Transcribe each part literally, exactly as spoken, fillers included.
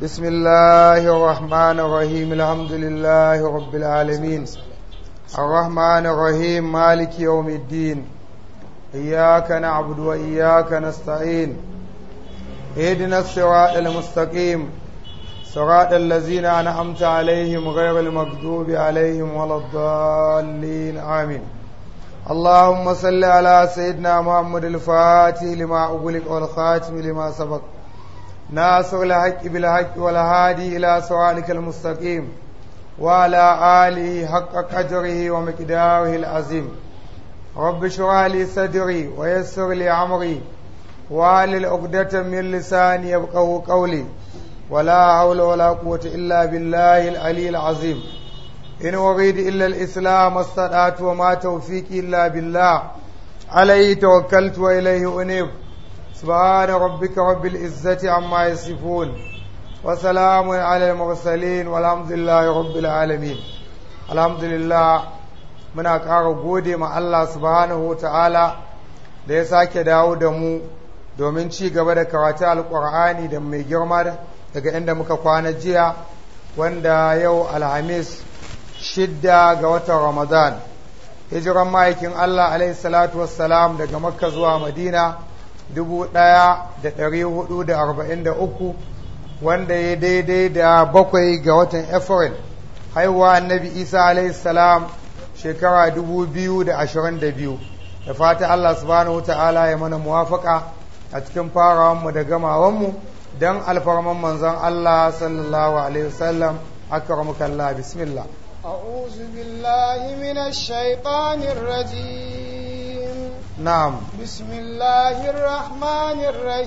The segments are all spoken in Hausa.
بسم الله الرحمن الرحيم الحمد لله رب العالمين الرحمن الرحيم مالك يوم الدين إياك نعبد وإياك نستعين اهدنا الصراط المستقيم صراط الذين أنعمت عليهم غير المغضوب عليهم ولا الضالين آمين اللهم صل على سيدنا محمد الفاتح لما أغلق والخاتم لما سبق ناصر الحق بالحق والهادي إلى صراطك المستقيم وعلى آله حق قدره ومقداره العظيم رب اشرح لي صدري ويسر لي أمري واحلل عقدة من لساني يفقهوا قولي ولا حول ولا قوة إلا بالله العلي العظيم إن أريد إلا الإسلام استطعت وما توفيقي إلا بالله عليه توكلت وإليه أنيب سبحان ربك رب العزة عما يصفون وسلام على المرسلين والحمد لله رب العالمين الحمد لله muna ƙara gode ma Allah subhanahu wa ta'ala da ya sake dawo da mu domin ci gaba da karatu alƙur'ani da mai girma daga inda muka kwana jiya wanda yau alhamis shidda ga watan ramadan hijiran ma'aikin Allah alaihi salatu wassalam daga makka zuwa madina dubu ɗaya da ɗari hudu da arba'in da uku wanda ya daidai da bakwai ga watan april haihuwa annabi isa alaihi salam shekara dubu biyu da ashirin da biyu da fata Allah subhanahu ta'ala ya mana muwafaka a cikin farawanmu da gamawanmu don alfarman manzon Allah sallallahu alaihi wasallam akramuka Allah bismillah أعوذ بالله من الشيطان الرجيم نعم بسم الله الرحمن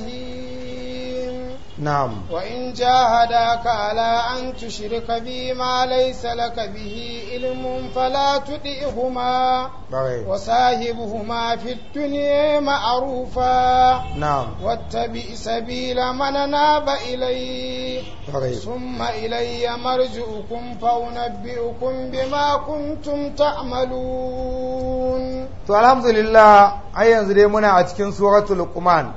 الرحيم نعم وإن جاهداك على أن تشرك بي ما ليس لك به علم فلا تطعهما وصاحبهما في الدنيا معروفا نعم واتبع سبيل من ناب إليه ثم إلي مرجعكم فأنبئكم بما كنتم تعملون. To alhamdulillah ai yanzu dai muna a cikin suratul Luqman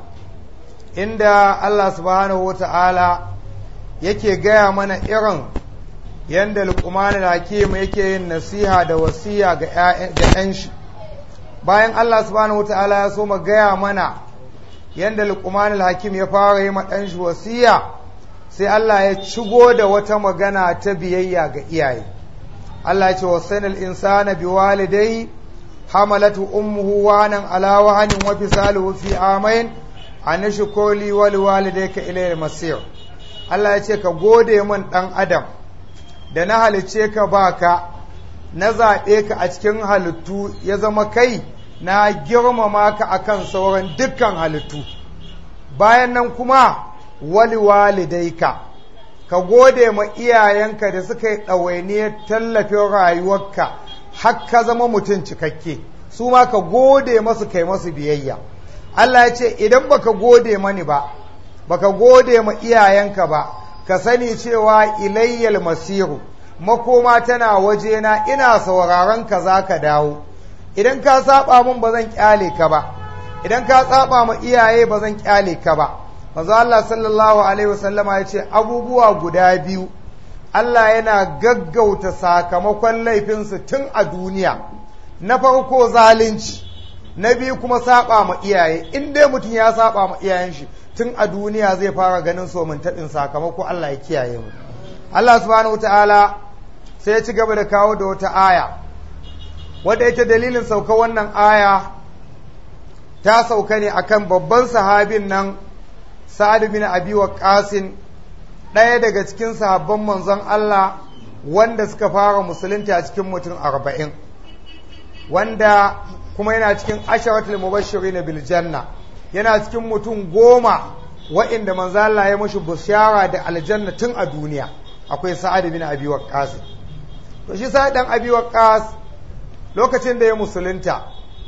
inda Allah subhanahu wa ta'ala yake gaya mana irin yanda Luqman al-Hakim yake yin nasiha da wasiya ga ƴan shi. Bayan Allah subhanahu wa ta'ala ya so mu gaya mana yanda Luqman al-Hakim ya fara yi ma ɗan shi wasiya, sai Allah ya cigo da wata magana ta biyayya ga iyaye. Allah ya ce wasainal insana biwalidayhi حملته أمه وانا على وهن وفصاله في عامين أن اشكر لي ولوالديك إليه المصير. Allah ya ce ka gode min ɗan adam da na halicce ka baka na zaɓe ka a cikin halittu ya zama kai na girmama ka akan sauran dukkan halittu. Bayan nan kuma wali walidaika ka gode ma iyayenka da suka yi ɗawainiyar tallafin rayuwarka har ka zama mutum cikakke, su ma ka gode masu kai masu biyayya. Allah ya ce idan baka gode mani ba, baka gode ma iyayenka ba, ka sani cewa ilayyal masiru, makoma tana wajena, ina sauraron ka za ka dawo. Idan ka saba min ba zan kyale ka ba, idan ka saba ma iyaye ba zan kyale ka ba. Manzo Allah sallallahu alaihi wasallama ya ce abubuwa guda biyu Allah yana gaggauta sakamakon laifinsu tun a duniya, na farko zalunci, na biyu kuma saba ma iyaye. In dai mutum ya saba ma iyayen shi tun a duniya zai fara ganin somintaɗin sakamako. Allah ya kiyaye mu. Allah subhanahu wataala sai ya ci gaba da kawo da wata aya wadda ita dalilin sauka wannan aya ta sauka ne akan babban sahabin nan Sa'ad bin Abi Waqqas, ɗaya daga cikin sahabban manzon Allah wanda suka fara musulunta a cikin mutum arba'in, wanda kuma yana cikin asharatul mubashirin bil janna, yana cikin mutum goma wa'inda manzon Allah ya mushi bushara da aljanna tun a duniya. Akwai Sa'ad bin Abi Waqqas. To shi Sa'ad dan Abi Waqqas lokacin da ya musulunta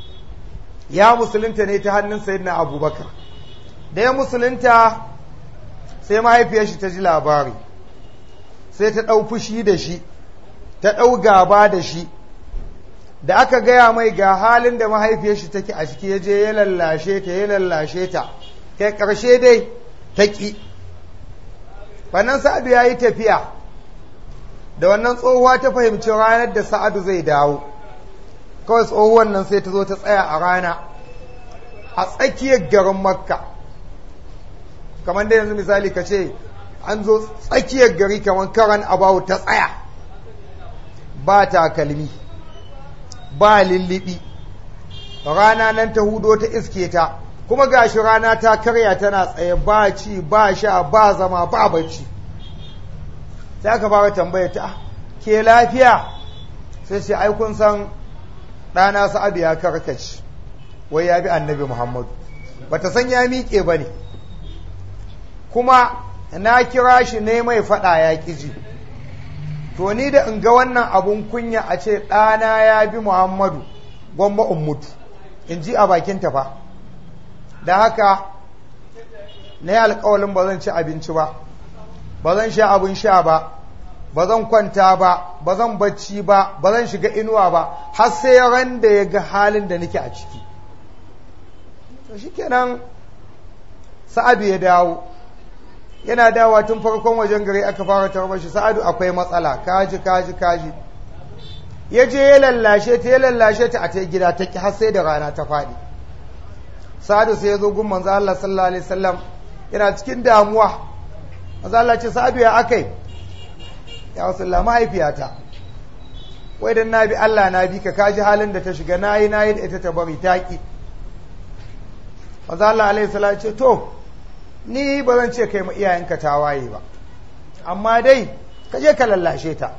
ya musulunta ne ta hannun sayyidina Abubakar. Da ya musulunta sai mahaifiyar shi ta ji labari, sai ta ɗau fushi da shi, ta ɗau gaba da shi. Da aka gaya mai ga halin da mahaifiyar shi take a ciki, ya je ya lallashe ta ya lallashe ta, kai ƙarshe dai ta ƙi. wannan Sa'adu ya yi tafiya da wannan tsohuwa ta fahimci ranar da Sa'adu zai dawo kawai tsohuwan nan sai ta zo ta tsaya a rana a tsakiyar garin Makka kamar da yanzu misali ka ce an zo tsakiyar gari kamar karan abawu ta tsaya ba takalmi ba lullubi rana nan ta hudo ta iske ta kuma gashi rana ta karya tana tsaye ba ci ba sha ba zama ba bacci sai aka fara tambaya ta ke lafiya sai ce ai kun san ɗana Sa'adu ya karkace wai ya bi annabi Muhammadu bata san ya miƙe ba ne kuma na kira shi ne mai faɗa ya ƙiji to ni da in ga wannan abun kunya a ce ɗana ya bi Muhammadu gwamma in mutu in ji a bakin tafa da haka na yi alƙawalin ba zan ci abinci ba ba zan sha abin sha ba ba zan kwanta ba ba zan bacci ba ba zan shiga inuwa ba har sai ran da ya ga halin da nake a ciki to shikenan Sa'adu ya dawo yana dawowa tun farkon wajen gari aka fara tarbar shi Sa'adu akwai matsala kaji kaji kaji ya je ya lallashe ta ya lallashe ta a ta gida ta ki har sai da rana ta faɗi Sa'adu sai ya zo gun manzo Allah sallallahu alaihi wasallam yana cikin damuwa manzo Allah ce Sa'adu ya akai ya Rasulullah mahaifiyata wai dan nabi Allah na bi ka kaji halin da ta shiga nayi nayi da ita ta bari taki manzo Allah alaihi salatu ce to ni ba zan ce kai ma iyayenka tawaye ba amma dai ka je ka lallashe ta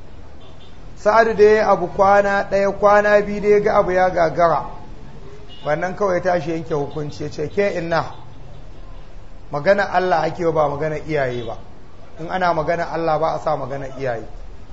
Sa'adu da ya abu kwana ɗaya kwana biyu da ya ga abu ya gagara wannan kawai tashi yanke hukunci ya ce ke inna magana Allah ake ba magana iyaye ba in ana magana Allah ba a sa magana iyaye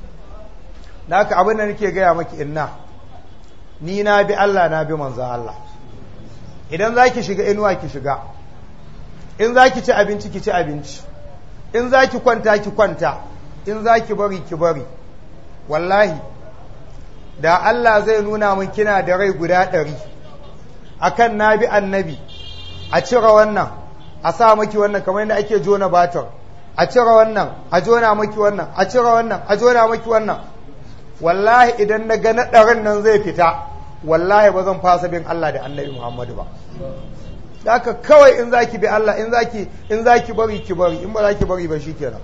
da haka abin da nake gaya maki inna ni na bi Allah na bi manzo Allah idan za ki shiga inuwa ki shiga in za ki ci abinci ki ci abinci in za ki kwanta ki kwanta in za ki bari ki bari wallahi da Allah zai nuna min kina da rai guda ɗari akan na bi annabi a cire wannan a sa maki wannan kamar yadda ake jona batar a cire wannan a jona maki wannan a cire wannan a jona maki wannan wallahi idan na ga na ɗarin nan zai fita wallahi ba zan fasa bin Allah da annabi Muhammadu ba haka kawai in zaki bi Allah in zaki in zaki bari ki bari in ba zaki bari ba shikenan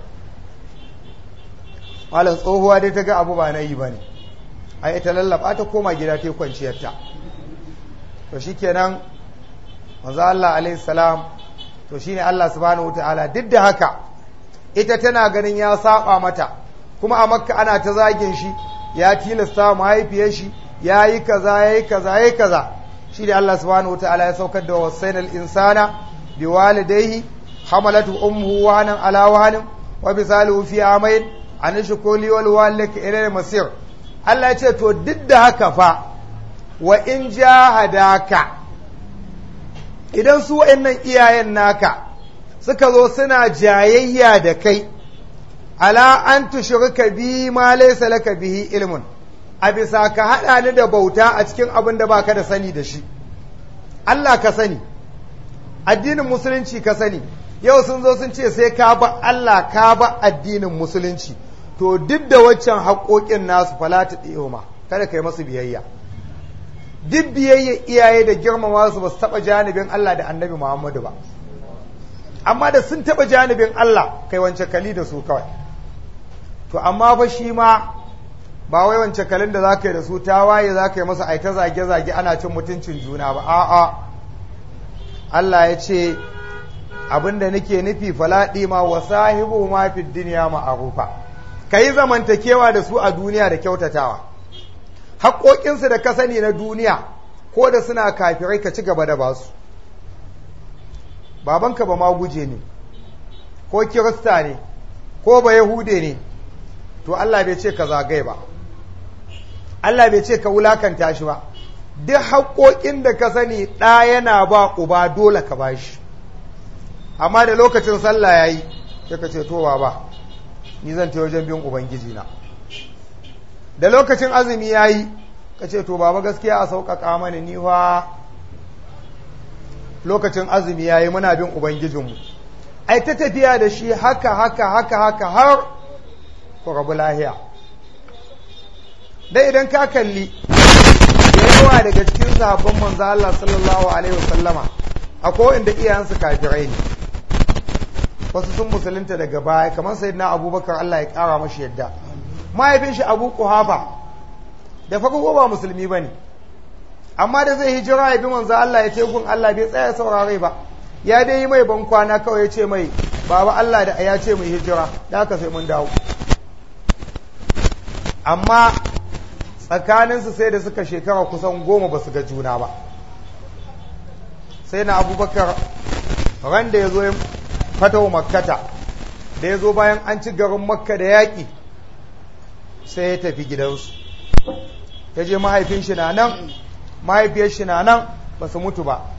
malam tsohuwa dai ta ga abu ba na yi bane ai ita lallaba ta koma gida ta kwanciyar ta to shikenan manzo Allah alaihi salam to shine Allah subhanahu wataala duk da haka ita tana ganin ya saba mata kuma a Makka ana ta zagin shi ya tilasta mahaifiyar shi yayi kaza yayi kaza yayi kaza shi da Allah subhanahu wataala ya saukar da wasainal insana biwalidayhi hamalatu ummuhu wahanan ala wahanin wa bisaluhu fi amayn an shukuli wal walika ila masir Allah ya ce to duk da haka fa wa in jahadaka idan su wa'annan iyayen naka suka zo suna jayayya da kai ala an tushrika bi ma laysa laka bihi ilmun a bisa ka haɗa ni da bauta a cikin abin da baka da sani da shi Allah ka sani addinin musulunci ka sani yau sun zo sun ce sai ka ba Allah ka ba addinin musulunci to duk da waccan haƙoƙin nasu falata ɗiyoma kada ka yi masu biyayya duk biyayya iyaye da girmama su ba su taɓa janibin Allah da annabi Muhammadu ba amma da sun taɓa janibin Allah kai wance kali da su kawai to amma fa shi ma ba wai wance kalin da za ka yi da su ta waye za ka yi masa aita zage-zage ana cin mutuncin juna ba a'a Allah ya ce abinda nake nufi falaɗi ma wa sahibu ma fi duniya ma'arufa ka yi zamantakewa da su a duniya da kyautatawa haƙoƙinsu da ka sani na duniya ko da suna kafirai ka ci gaba da basu babanka ba ma guje ne ko kirista ne ko ba yahude ne to Allah bai ce ka zagaye ba Allah bai ce ka wulakanta shi ba duk haƙoƙin da ka sani ɗa yana ba uba dole ka ba shi amma da lokacin sallah ya yi sai ka ce to ba ni zan ta wajen bin ubangiji na da lokacin azumi ya yi ka ce to baba gaskiya a sauƙaƙa mani ni fa lokacin azumi ya yi muna bin ubangijinmu ai ta tafiya da shi haka haka haka haka har ku rabu lahiya. Dai idan ka kalli da yawa daga cikin sahabban manzo Allah sallallahu alaihi wasallama akwai inda iyayensu kafirai ne, wasu sun musulunta daga baya kamar sayyidina Abubakar Allah ya kara mashi yadda. Mahaifin shi Abu Quhafa da farko ba musulmi bane, amma da zai hijira ya bi manzo Allah ya tegun Allah bai tsaya saurare ba, ya dai yi mai ban kwana kawai ya ce mai baba Allah da ya ce mai hijira da haka sai mun dawo. Amma tsakaninsu sai da suka shekara kusan goma ba su ga juna ba. Sai na Abubakar ran da ya zo fatawa makkata, da ya zo bayan an ci garin makka da yaƙi, sai ya tafi gidansu, ya je mahaifin shi na nan mahaifiyar shi na nan ba su mutu ba.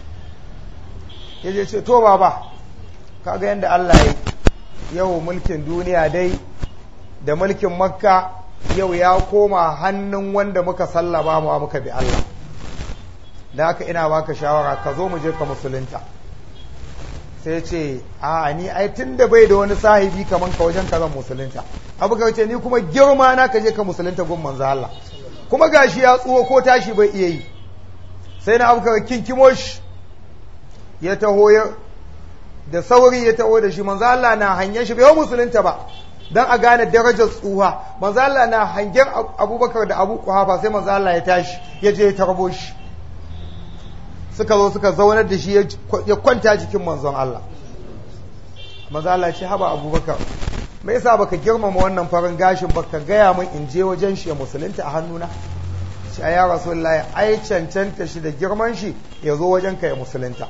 Ya je ce to baba kaga yadda Allah ya yau mulkin duniya dai da mulkin makka yau ya koma hannun wanda muka sallaba mu muka bi Allah, da haka ina baka shawara ka zo mu je ka musulunta. Sai ce a ni ai tunda bai da wani sahibi kaman ka wajen ka zan musulunta. Abu ka ce ni kuma girma na ka je ka musulunta gun manzo Allah, kuma gashi ya tsuwo ko tashi bai iya yi. Sai na abu ka kinkimo shi ya taho da sauri ya taho da shi, manzo Allah na hanyen shi bai musulunta ba dan a gane darajar tsuha. Manzo Allah na hangen Abubakar da Abu Quhafa sai manzo Allah ya tashi ya je ya tarbo shi, suka zo suka zaunar da shi ya kwanta jikin manzon Allah. Manzo Allah ce haba Abubakar me yasa baka girmama wannan farin gashin baka gaya min in je wajen shi ya musulunta a hannuna? Shi ya Rasulullahi ai cancanta shi da girman shi ya zo wajen ka ya musulunta.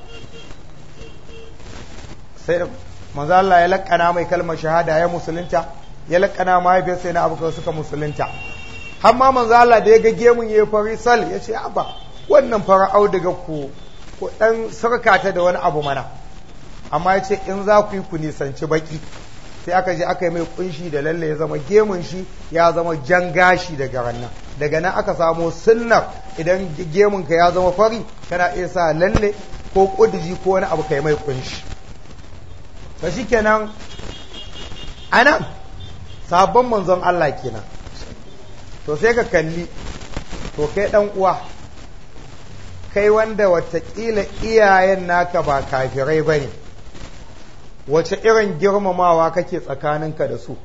Sai manzo Allah ya lakana mai kalmar shahada ya musulunta, ya lakana mahaifiyar sai na Abubakar suka musulunta. Har ma manzo Allah da ya ga gemun yayi fari sal ya ce abba wannan fara'au daga ku ku dan sarkata da wani abu mana, amma ya ce in za ku yi ku nisanci baki. Sai aka je aka yi mai kunshi da lalle ya zama gemun shi ya zama jan gashi daga rannan. Daga nan aka samo sunnar idan gemun ka ya zama fari kana iya sa lalle ko kudiji ko wani abu kai mai kunshi. Ba shi kenan anan sabon manzon Allah kenan. To sai ka kalli to kai dan uwa, kai wanda watakila iyayen naka ba kafirai bane, wace irin girmamawa kake tsakaninka da su?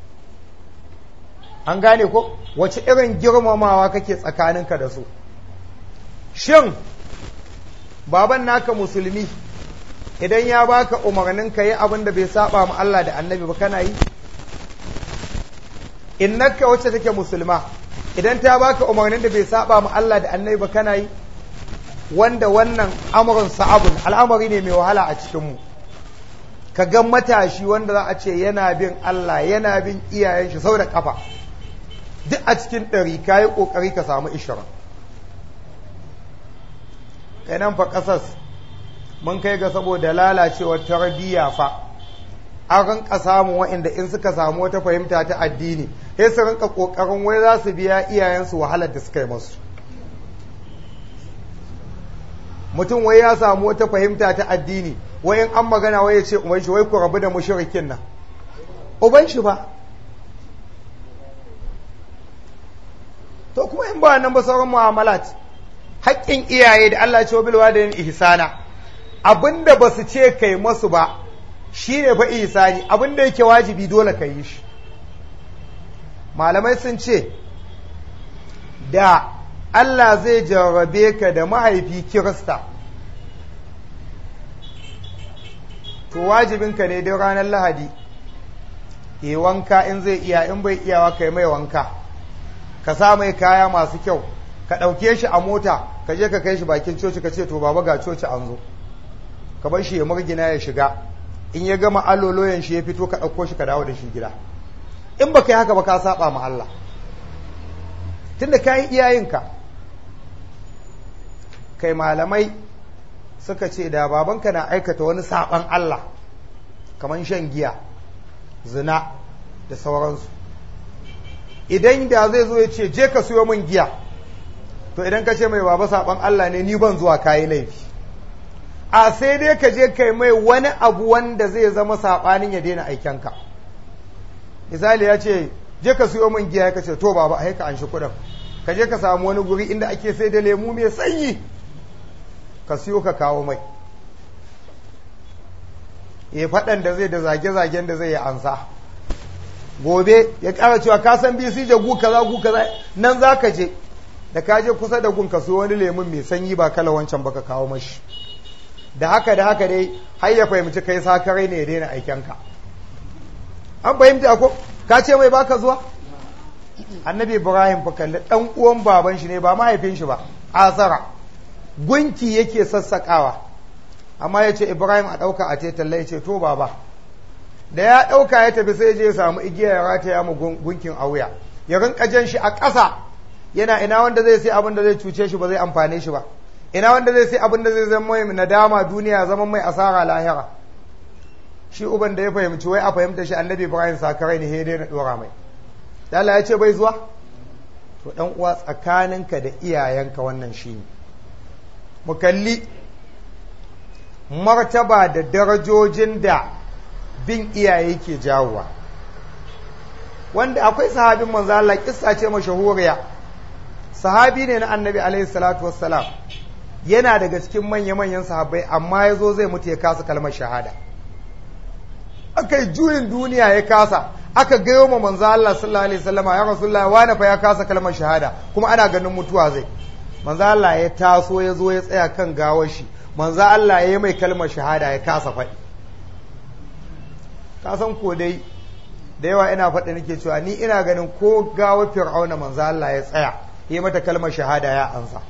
An gane ko wace irin girmamawa kake tsakaninka da su? Shin baban naka musulmi idan ya baka umarnin ka yi abin da bai saba mu Allah da Annabi ba kana yi? Innaka wacce take musulma idan ta baka umarnin da bai saba mu Allah da Annabi ba kana yi? Wanda wannan amrun sa'abun al'amari ne mai wahala a cikin mu. Ka ga matashi wanda za a ce yana bin Allah yana bin iyayen shi sau da kafa, duk a cikin ɗari ka yi ƙoƙari ka samu ishirin. Kai nan fa ƙasas mun kai ga saboda lalacewar tarbiyya fa an rinka samun waɗanda in suka samu wata fahimta ta addini sai su rinka ƙoƙarin wai za su biya iyayensu wahalar da suka yi masu. Mutum wai ya samu wata fahimta ta addini wai in an magana wai ya ce uban shi wai ku rabu da mushrikin nan, uban shi ba. To kuma in ba nan ba sauran mu'amalat, haƙƙin iyaye da Allah ce wa bil walidain ihsana, abinda ba su ce kai masu ba shine fa ihsani, abinda yake wajibi dole ka yi shi. Malamai sun ce da Allah zai jarrabe ka da mahaifi Kirista, to wajibinka ne don ranar Lahadi yi wanka in zai iya, in bai iyawa kai mai wanka, ka sa mai kaya masu kyau, ka ɗauke shi a mota ka je ka kai shi bakin coci ka ce to baba ga coci an zo, ka bar shi ya murgina ya shiga, in ya gama alloloyan shi ya fito ka ɗauko shi ka dawo da shi gida. In ba ka yi haka ba ka saba ma Allah, tunda ka yi iyayenka. Kai malamai suka ce da babanka na aikata wani saban Allah kamar shan giya, zina da sauransu, idan da zai zo ya ce je ka siyo min giya, to idan ka ce mai baba saban Allah ne ni ban zuwa kayi laifi. a sai dai ka je kai mai wani abu wanda zai zama saɓanin ya daina aikenka. Misali ya ce je ka siyo min giya, ka ce to baba ai ka an shi kuɗin, ka je ka samu wani guri inda ake sai da lemu mai sanyi ka siyo ka kawo mai, ya faɗan da zai da zage-zagen da zai yi ansa. Gobe ya ƙara cewa ka san bisi da gu kaza gu kaza, nan za ka je da ka je kusa da gun ka siyo wani lemun mai sanyi ba kala wancan ba ka kawo mashi. Da haka da haka dai har ya fahimci kai sakarai ne ya daina aikenka. An fahimta ko ka ce mai baka zuwa? Annabi Ibrahim fa kalli dan uwan baban shi ne ba mahaifin shi ba, Azara gunki yake sassakawa, amma ya ce Ibrahim a ɗauka a ce talla, ya ce to baba. Da ya ɗauka ya tafi sai je ya samu igiya ya rataya mu gunkin a wuya, ya rinka jan shi a ƙasa, yana ina wanda zai sai abin da zai cuce shi ba zai amfane shi ba, ina wanda zai sai abin da zai zama mai nadama duniya, zama mai asara lahira. Shi uban da ya fahimci wai a fahimta shi Annabi Ibrahim sakarai ne, he dai na dora mai. Da Allah ya ce bai zuwa? To dan uwa, tsakaninka da iyayenka wannan shine. Mu kalli martaba da darajojin da bin iyaye ke jawowa. Wanda akwai sahabin manzo Allah, kissa ce mashahuriya. Sahabi ne na Annabi alaihi salatu wassalam. Yana daga cikin manya-manyan sahabbai, amma ya zo zai mutu ya kasa kalmar shahada. Aka yi juyin duniya ya kasa, aka gayo ma manzo Allah sallallahu alaihi wasallam, ya Rasulullah wani fa ya kasa kalmar shahada kuma ana ganin mutuwa zai. Manzo Allah ya taso ya zo ya tsaya kan gawar shi, manzo Allah ya yi mai kalmar shahada ya kasa faɗi. Ka san ko dai da yawa ina faɗi nake cewa ni ina ganin ko gawar Fir'auna manzo Allah ya tsaya ya yi mata kalmar shahada ya ansa,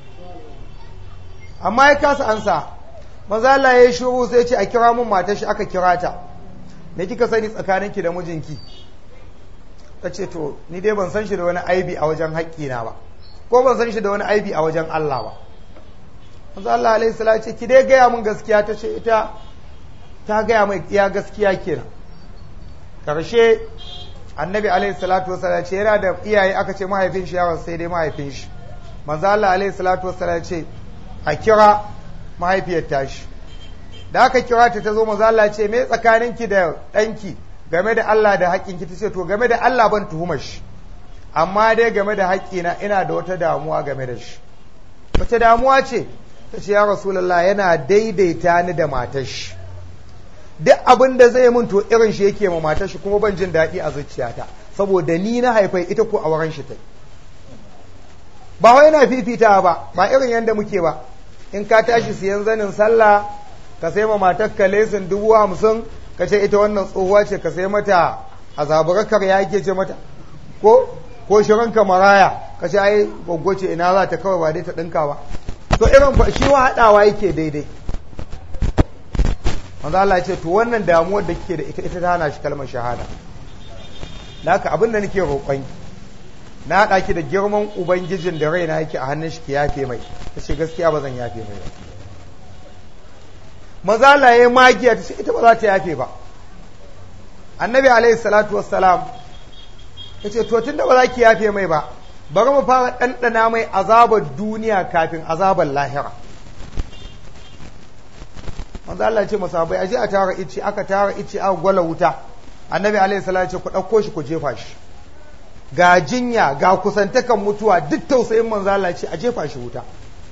amma ya kasa ansa. Manzo Allah ya yi shiru sai ya ce a kira mun matar shi, aka kira ta. Me kika sani tsakaninki da mijinki? Ta ce to ni dai ban san shi da wani aibi a wajen haƙƙina ba, ko ban san shi da wani aibi a wajen Allah ba. Manzo Allah alaihi salatu ce ki dai gaya mun gaskiya. Ta ce ita ta gaya mai iya gaskiya kenan. Karshe Annabi alaihi salatu wasallam ce yana da iyaye, aka ce mahaifin shi yaron sai dai mahaifin shi. Manzo Allah alaihi salatu wasallam ce a kira mahaifiyar tashi. Da aka kira ta ta zo, manzo Allah ce me tsakaninki da ɗanki game da Allah da haƙƙinki? Ta ce to game da Allah ban tuhumar shi, amma dai game da haƙƙina ina da wata damuwa game da shi. Wace damuwa ce? Ta ce ya Rasulullah yana daidaita ni da matar shi, duk abin da zai mun to irin shi yake ma matar shi, kuma ban jin daɗi a zuciyata saboda ni na haifai ita ko auren shi ta. Ba wai na fifita ba, ba irin yanda muke ba. In ka tashi siyan zanin sallah ka sai ma matarka lesin dubu hamsin, ka ce ita wannan tsohuwa ce, ka sai mata a zaburakar ya yake ce mata, ko ko shirinka maraya, ka ce ai gwaggwo ce ina za ta kawai ba dai ta ɗinka ba. To irin shi wa haɗawa yake daidai. Manzo Allah ya ce to wannan damuwar da kike da ita ita ta hana shi kalmar shahada. Da haka abin da nake roƙon, na haɗa ki da girman ubangijin da raina yake a hannun shi, ki yafe mai. Ta ce gaskiya ba zan yafe mai ba. Maza Allah ya magiya, ta ce ita ba za ta yafe ba. Annabi alaihi salatu wassalam ya ce to tunda ba za ki yafe mai ba, bari mu fara ɗanɗana mai azabar duniya kafin azabar lahira. Maza Allah ya ce masahabai aje a tara ice, aka tara ice aka gwala wuta. Annabi alaihi salatu ya ce ku ɗauko shi ku jefa shi. Ga jinya ga kusantakan mutuwa, duk tausayin manzo Allah ya ce a jefa shi wuta.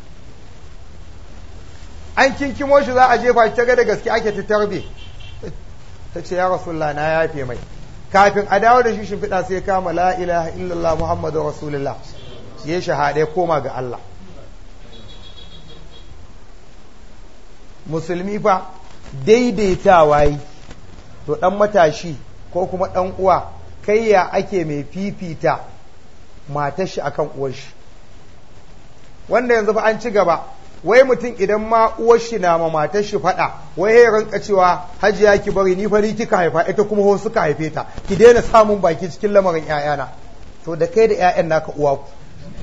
An kinkimo shi za a jefa shi, ta ga da gaske ake ta tarbe. Ta ce ya Rasulullah na yafe mai. Kafin a dawo da shi shimfiɗa sai ya kama la ilaha illallah Muhammadu Rasulullah, ya shahada ya koma ga Allah. Musulmi fa daidaitawa yi, to ɗan matashi ko kuma ɗan uwa, kai ya ake mai fifita matar shi akan uwar shi. Wanda yanzu fa an ci gaba, wai mutum idan ma uwar shi na ma matar shi faɗa, wai ya rinka cewa hajiya ki bari ni fa ni kika haifa, ita kuma ho suka haife ta, ki daina samun baki cikin lamarin ƴaƴana. To da kai da ƴaƴan naka uwa ku,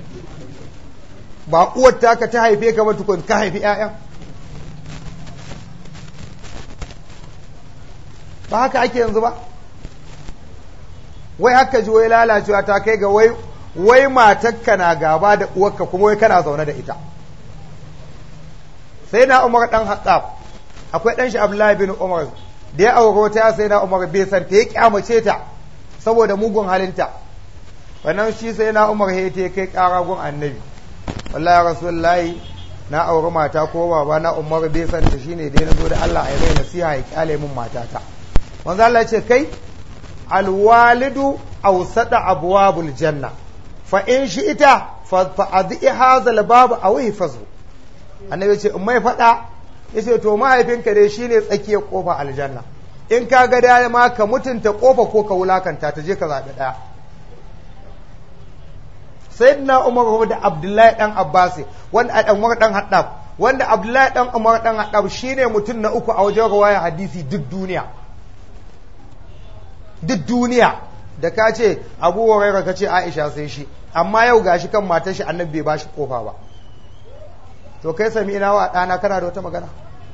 ba uwar taka ta haife ka ba tukun ka haifi ƴaƴan. Ba haka ake yanzu ba. Wai haka ji wai lalacewa ta kai ga wai wai matarka na gaba da uwarka kuma wai kana zaune da ita. sai na Umar dan Hattab akwai dan shi Abdullahi bin Umar da ya aure ta sai na Umar bai san ta ya kyamace ta saboda mugun halinta wannan shi sai na Umar ya ta kai kara gun annabi wallahi rasulullahi na aure mata ko baba na Umar bai san ta shine dai nazo da Allah ya mai nasiha ya kyale min matata manzo Allah ya ce kai alwalidu awsada abwabul janna fa in shi'ita fa adhi hadha albab aw ihfazu annabi ya ce in mai fada yace to mahaifinka dai shine tsakiyar kofa aljanna in ka ga da ma ka mutunta kofa ko ka wulakanta ta je ka zabi daya sayyidina Umar da Abdullahi dan Abbas wanda dan Umar dan Haddab wanda Abdullahi dan Umar dan Haddab shine mutum na uku a wajen riwaya hadisi duk duniya duk duniya da ka ce Abu Hurairah ka ce Aisha sai shi amma yau gashi kan matar shi Annabi bai bashi kofa ba to kai sami ina wa dana kana da wata magana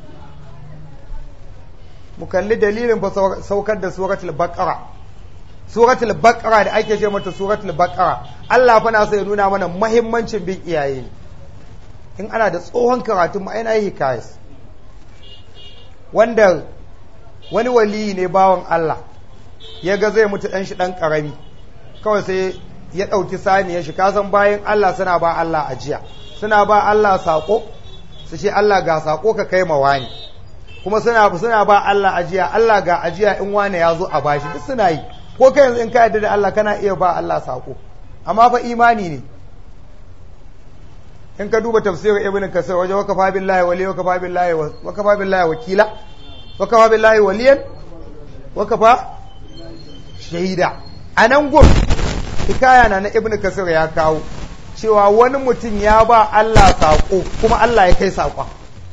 mu kalli dalilin fa saukar da suratul baqara suratul baqara da ake ce mata suratul baqara Allah fa na sai ya nuna mana muhimmancin bin iyaye in ana da tsohon karatu mu aina yi hikayas wanda wani wali ne bawan Allah ya ga zai mutu dan shi dan karami kawai sai ya dauki saniyar shi kasan bayan Allah suna ba Allah ajiya suna ba Allah sako su ce Allah ga sako ka kai ma wani kuma suna suna ba Allah ajiya Allah ga ajiya in wani ya zo a bashi duk suna yi ko kai yanzu in ka yarda da Allah kana iya ba Allah sako amma fa imani ne in ka duba tafsirin ibn kasir wajen wakafa billahi waliya wakafa billahi wakafa billahi wakila wakafa billahi waliyan wakafa shahida anan gur hikaya na na ibn kasir ya kawo cewa wani mutum ya ba Allah sako kuma Allah ya kai sakon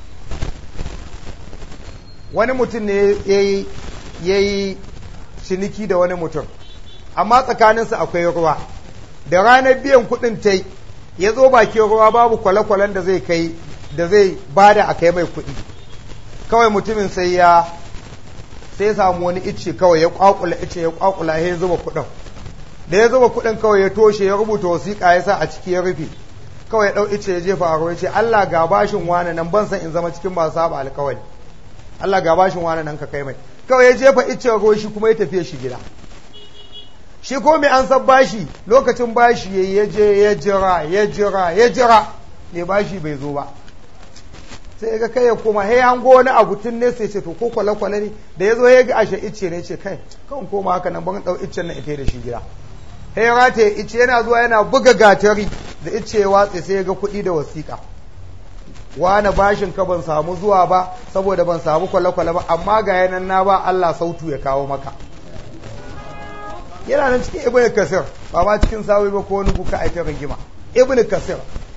wani mutum ne yayi yayi ciniki da wani mutum amma tsakaninsu akwai ruwa da ranar biyan kudin ta ya zo bakin ruwa babu kwale-kwalen da zai kai da zai bada a kai mai kudi kawai mutumin sai ya sai ya samu wani icce kawai ya kwakula icce ya kwakula ya zuba kudin da ya zuba kudin kawai ya toshe ya rubuta wasiƙa ya sa a ciki ya rufe kawai ya dau icce ya jefa a ruwa ya ce Allah ga bashin wani nan ban san in zama cikin masu saba alkawari Allah ga bashin wani nan ka kai mai kawai ya jefa iccen ruwa shi kuma ya tafiye shi gida shi ko mai an san bashi lokacin bashi ya je ya jira ya jira ya jira ne bashi bai zo ba sai ga kai ya koma he an go wani abu tun ne sai ce to ko kwale kwale ne da ya zo ya ga ashe icce ne ce kai kan koma haka nan ban dau iccen nan ita da shi gida he ya rata icce yana zuwa yana buga gatari da icce ya watse sai ya ga kuɗi da wasiƙa wani bashin ka ban samu zuwa ba saboda ban samu kwale-kwale ba amma ga yanan na ba Allah sautu ya kawo maka yana nan cikin ibn kasir ba ma cikin sawi ba ko wani buka aikin rigima ibn kasir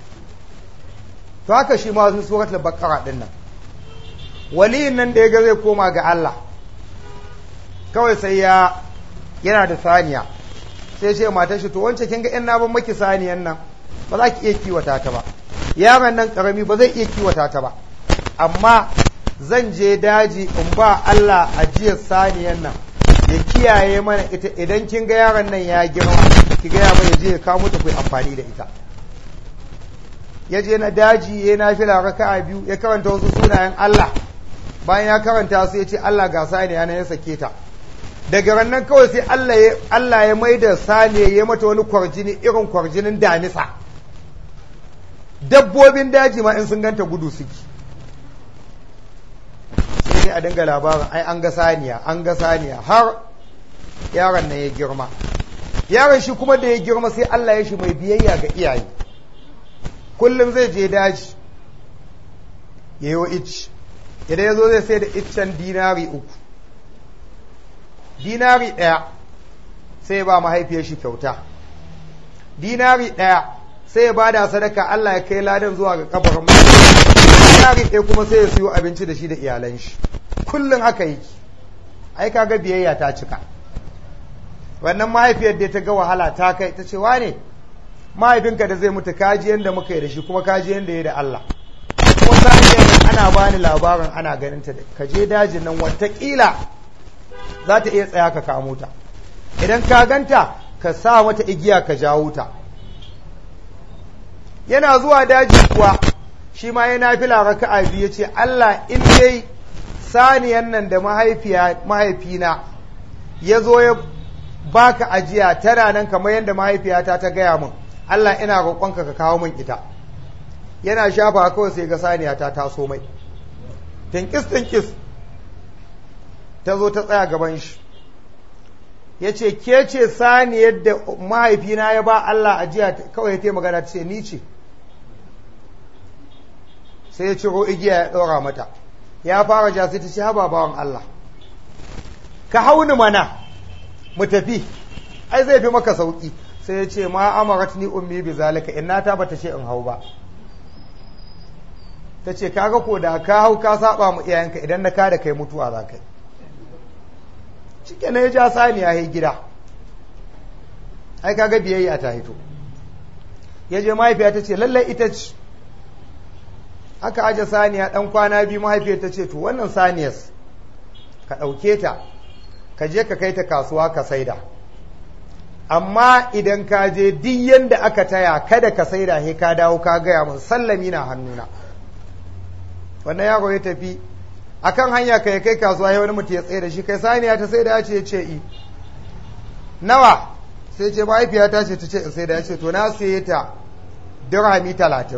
to haka shi ma wasu suratul baqara din nan waliyin nan da ya ga zai koma ga Allah kawai sai ya yana da saniya sai ce matar shi to wance kin ga in na ban maki saniyan nan ba za ki iya kiwata ta ba yaron nan karami ba zai iya kiwata ta ba amma zan je daji in ba Allah ajiyar saniyan nan ya kiyaye mana ita idan kin ga yaron nan ya girma ki ga ya bai je ya kawo ta ku amfani da ita ya je na daji ya nafila raka'a biyu ya karanta wasu sunayen Allah bayan ya karanta su ya ce Allah ga saniya na ya sake ta daga rannan kawai sai Allah ya Allah ya maida saniya ya mata wani kwarjini irin kwarjinin damisa dabbobin daji ma in sun ganta gudu suke sai a dinga labarin ai an ga saniya an ga saniya har yaron nan ya girma yaron shi kuma da ya girma sai Allah ya shi mai biyayya ga iyaye kullum zai je daji ya yi wa icci idan ya zo zai sai da iccen dinari uku dinari ɗaya sai ba mahaifiyar shi kyauta dinari ɗaya sai ya ba da sadaka Allah ya kai ladan zuwa ga kabarin dinari ɗaya kuma sai ya siyo abinci da shi da iyalan shi kullum haka yi ai kaga biyayya ta cika wannan mahaifiyar da ta ga wahala ta kai ta ce wane mahaifinka da zai mutu kaji yanda muka yi da shi kuma kaji yanda ya da Allah kuma saniyar ana bani labarin ana ganin ta ka je dajin nan watakila za ta iya tsaya ka kamo ta idan ka ganta ka sa mata igiya ka jawo ta yana zuwa daji kuwa shi ma ya nafila raka'a biyu ya ce Allah in dai saniyan nan da mahaifina ya zo ya baka ajiya tana nan kamar yadda mahaifiyata ta gaya min Allah ina roƙonka ka kawo min ita yana shafa kawai sai ga saniya ta taso mai tinkis tinkis ta zo ta tsaya gaban shi ya ce ke ce saniyar da mahaifina ya ba Allah ajiya kawai ta magana ta ce ni ce sai ya ciro igiya ya ɗora mata ya fara ja sai ta ce haba bawan Allah ka hauni mana mu tafi ai zai fi maka sauki sai ya ce ma amaratni ummi bi zalika inna ta bata ce in hau ba ta ce kaga ko da ka hau ka saba mu iyayenka idan na ka da kai mutuwa za kai cike na ya ja saniya ya gida ai kaga biyayya ta hito ya je mahaifiya ta ce lallai ita ce aka aje saniya dan kwana biyu mahaifiyar ta ce to wannan saniyar ka ɗauke ta ka je ka kai ta kasuwa ka saida amma idan ka je duk yanda aka taya kada ka saida he ka dawo ka gaya mun sallami na hannuna wannan yaro ya tafi akan hanya kai kai kasuwa ya wani mutum ya tsaye da shi kai saniya ta saida ya ce ya ce i nawa sai ce mahaifiya ta ce ta ce in saida ya ce to na saye ta dirhami talatin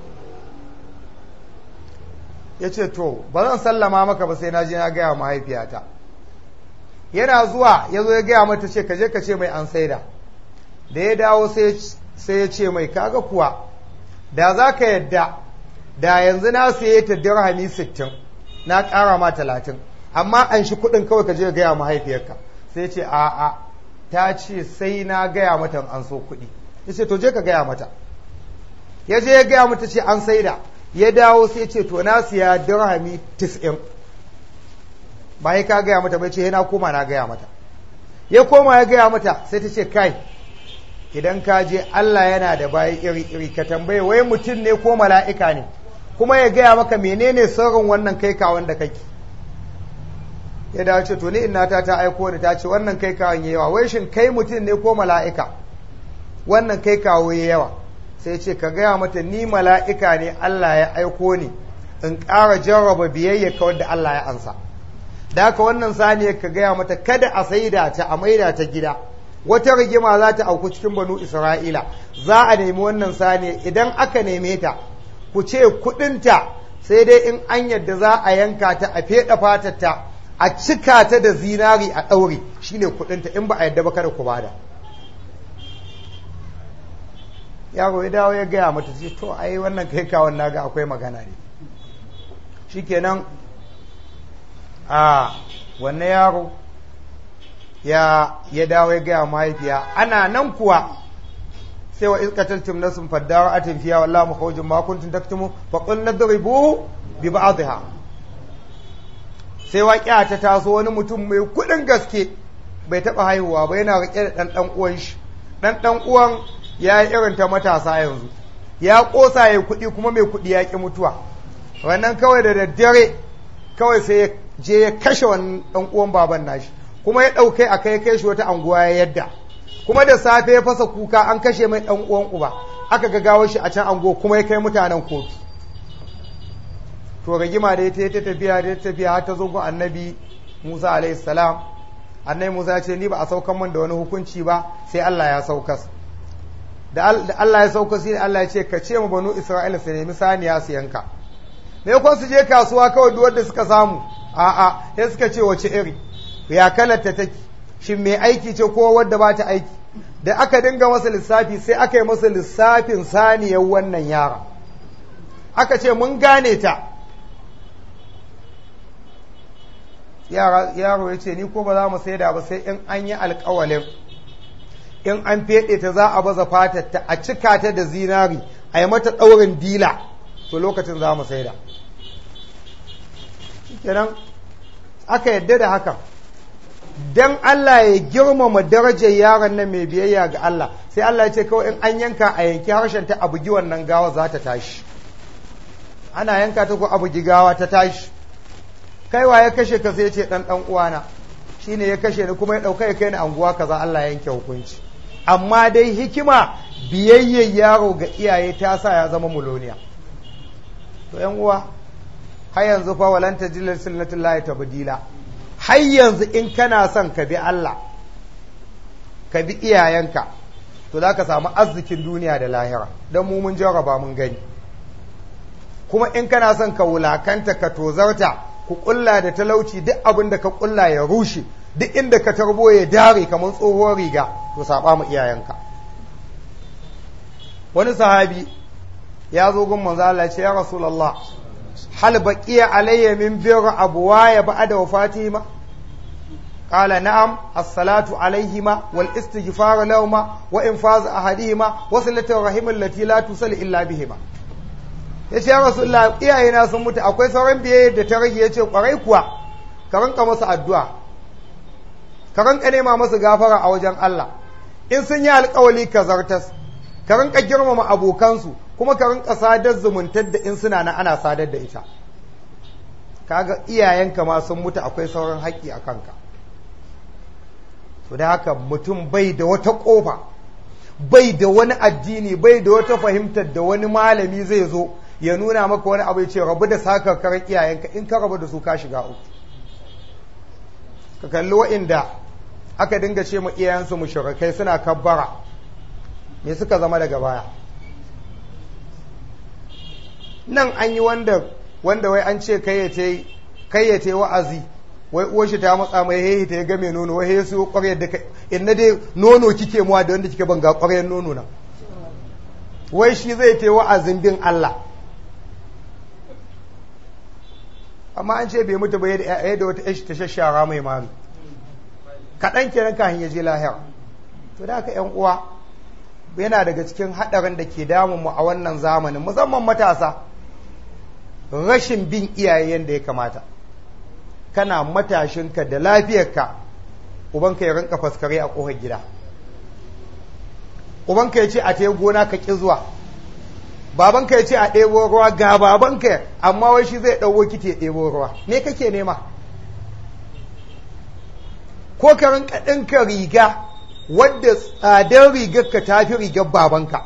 ya ce to ba zan sallama maka ba sai na je na gaya mahaifiyata yana zuwa ya zo ya gaya mata ce ka je ka ce mai an saida da ya dawo sai ya ce mai kaga kuwa da za ka yadda da yanzu na saye ta dirhami sittin na ƙara ma talatin amma an shi kuɗin kawai ka je ka gaya mahaifiyarka sai ce a'a ta ce sai na gaya mata an so kuɗi ya ce to je ka gaya mata ya je ya gaya mata ce an saida ya dawo sai ce to na siya dirhami tis'in ba ya ka gaya mata bai ce yana koma na gaya mata ya koma ya gaya mata sai ta ce kai idan ka je Allah yana da bayi iri-iri ka tambaye wai mutum ne ko mala'ika ne kuma ya gaya maka menene sirrin wannan kai kawon da kake ya dawo ce to ni innata ta aiko ni ta ce wannan kai kawon yayi yawa wai shin kai mutum ne ko mala'ika wannan kai kawo yayi yawa sai ce ka gaya mata ni mala'ika ne Allah ya aiko ni in ƙara jarraba biyayya kawai da Allah ya ansa da haka wannan saniyar ka gaya mata kada a saida ta a maida ta gida wata rigima za ta auku cikin banu Isra'ila za a nemi wannan saniyar idan aka neme ta ku ce kuɗinta sai dai in an yadda za a yanka ta a feɗa fatarta a cika ta da zinari a ɗaure shine kuɗinta in ba a yadda ba kada ku bada yaro ya dawo ya gaya mata ce to ai wannan kai kawon naga akwai magana ne shikenan a wannan yaro ya ya dawo ya gaya mahaifiya ana nan kuwa sai wa iskataltum nasum faddara atin fiya wallahi mukhawjin ma kuntum taktumu fa qul nadribuhu bi ba'dha sai waƙiya ta taso wani mutum mai kudin gaske bai taba haihuwa ba yana rike da dan dan uwan shi dan dan uwan ya yi irin ta matasa yanzu ya kosa ya kuɗi kuma mai kuɗi ya ƙi mutuwa wannan kawai da daddare kawai sai ya je ya kashe wannan ɗan uwan baban nashi kuma ya ɗaukai a kai kai shi wata anguwa ya yadda kuma da safe ya fasa kuka an kashe mai ɗan uwan uba aka ga gawar shi a can anguwa kuma ya kai mutanen kotu to rigima da ya ta tafiya da ta tafiya har ta zo gun annabi Musa alaihi salam annabi Musa ya ce ni ba a saukan min da wani hukunci ba sai Allah ya saukas da Allah ya sauka sai Allah ya ce ka ce mu banu Isra'ila su nemi saniya su yanka me kun su je kasuwa kawai duk wanda suka samu a'a sai suka ce wace iri ya kalata take shin me aiki ce ko wanda ba ta aiki da aka dinga masa lissafi sai aka yi masa lissafin saniyar wannan yara aka ce mun gane ta yaro ya ce ni ko ba za mu saida ba sai in an yi alƙawalin in an feɗe ta za a baza fatar ta a cika ta da zinari a yi mata ɗaurin dila to lokacin za mu saida kenan aka yadda da haka dan Allah ya girmama darajar yaron nan mai biyayya ga Allah sai Allah ya ce kawai in an yanka a yanki harshen ta a bugi wannan gawa za ta tashi ana yanka ta ko a bugi gawa ta tashi kaiwa ya kashe ka sai ya ce dan dan uwana shine ya kashe ni kuma ya dauka ya kai ni anguwa kaza Allah ya yanke hukunci amma dai hikima biyayyar yaro ga iyaye ta sa ya zama muloniya to yan uwa har yanzu fa walanta jilal sunnatullahi tabdila har yanzu in kana son ka bi Allah ka bi iyayenka to za ka samu arzikin duniya da lahira don mu mun jarraba mun gani kuma in kana son ka wulakanta ka tozarta ku kulla da talauci duk abin da ka kulla ya rushe duk inda ka tarbo ya dare kamar tsohuwar riga to saba mu iyayenka. Wani sahabi ya zo gun manzo Allah ya ce ya rasulullah hal baqiya alayya min bir abwaya ba'da wafatihima qala na'am as-salatu alayhima wal istighfar lahumma wa infaz ahadihima wa silatu rahim allati la tusal illa bihima. Yace ya rasulullah iyayena sun mutu akwai sauran biye da ta rage yace kwarai kuwa ka ranka masa addu'a ka ranka nema masa gafara a wajen Allah in sun yi alƙawali ka zartas ka ranka girmama abokansu kuma ka ranka sadar zumuntar da in suna na ana sadar da ita. Kaga iyayenka ma sun mutu akwai sauran haƙƙi a kanka. To da haka mutum bai da wata ƙofa bai da wani addini bai da wata fahimtar da wani malami zai zo ya nuna maka wani abu ya ce rabu da sakarkarar iyayenka in ka rabu da su ka shiga uku. Ka kalli wa'inda aka dinga ce ma iyayensu mushrikai suna kabbara me suka zama daga baya. Nan an yi wanda wanda wai an ce kayyate wa'azi wai uwar shi ta matsa mai hehi ta ya game nono wai hehi su ƙwaryar da kai in na dai nono kike muwa da wanda kike ban ga ƙwaryar nono na wai shi zai ta wa'azin bin Allah amma an ce bai mutu ba ya da wata yashi ta shashara mai mami kaɗan kenan kafin ya je lahira. To da haka ƴan uwa yana daga cikin haɗarin da ke damun mu a wannan zamanin musamman matasa rashin bin iyaye yadda ya kamata. Kana matashinka da lafiyarka ubanka ya rinka faskare a ƙofar gida ubanka ya ce a ta gona ka ƙi zuwa babanka ya ce a ɗebo ruwa ga babanka amma wai shi zai ɗauwo kiti ya ɗebo ruwa me kake nema ko ka rinka ɗinka riga wadda tsadar rigar ka tafi rigar babanka.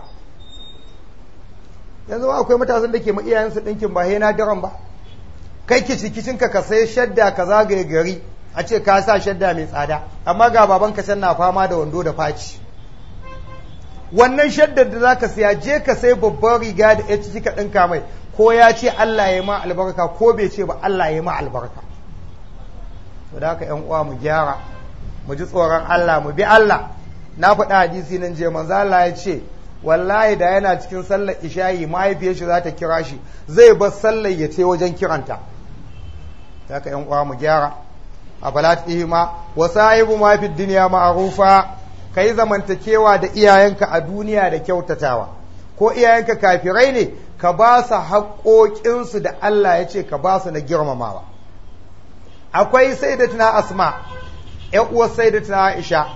Yanzu akwai matasan da ke ma iyayensu ɗinkin ba na daren ba kai kici kicinka ka sai shadda ka zagaye gari a ce ka sa shadda mai tsada amma ga babanka can na fama da wando da faci. Wannan shaddar da zaka siya je ka sai babban riga da ya ciki ka ɗinka mai ko ya ce Allah ya ma albarka ko bai ce ba Allah ya ma albarka. To da haka ƴan uwa mu gyara mu ji tsoron Allah mu bi Allah. Na faɗa hadisi nan je manzo Allah ya ce wallahi da yana cikin sallar isha'i mahaifiyar shi za ta kira shi zai bar sallar ya ce wajen kiranta. Ta ka ƴan uwa mu gyara a balatihima wa sahibu ma fi dunya ma'rufa kai zamantakewa da iyayenka a duniya da kyautatawa ko iyayenka kafirai ne ka ba su haƙoƙinsu da Allah ya ce ka ba su na girmamawa. Akwai sayyidatuna Asma ƴan uwar sayyidatuna Aisha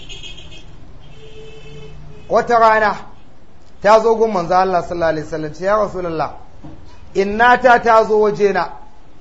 wata rana ta zo gun manzo Allah sallallahu alaihi wasallam ce ya rasulullah innata ta zo wajena